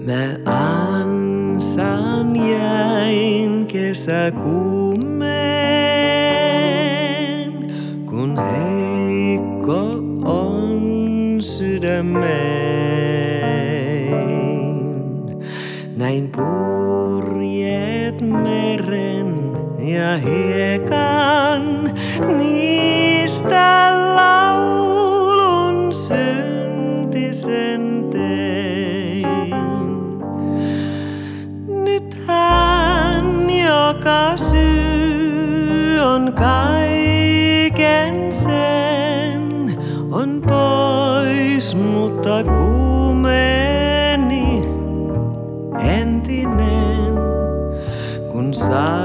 Mä ansaan jäin kesäkuumeen, kun heikko on sydämein. Näin purjeet meren ja hiekan, niistä laulun syntisen tein. Nyt hän, joka syy on kaiken sen, on pois, mutta kuumeeni entinen, kun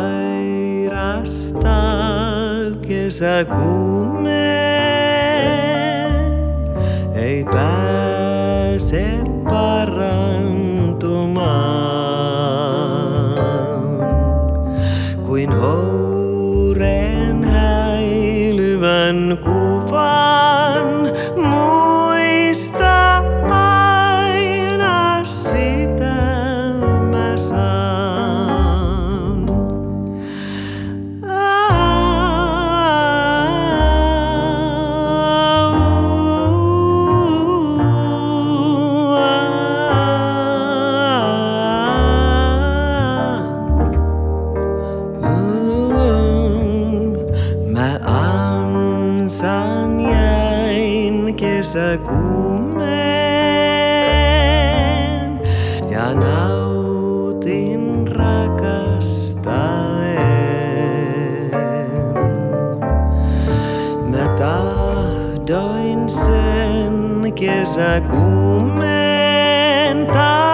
sairastaa kesäkuumeen, ei pääse parantumaan. Kuin houreen häilyvän kuvan, muista aina sitä mä saan. Mä ansaan jäin kesäkuumeen ja nautin rakastaen. Mä tahdoin sen kesäkuumeen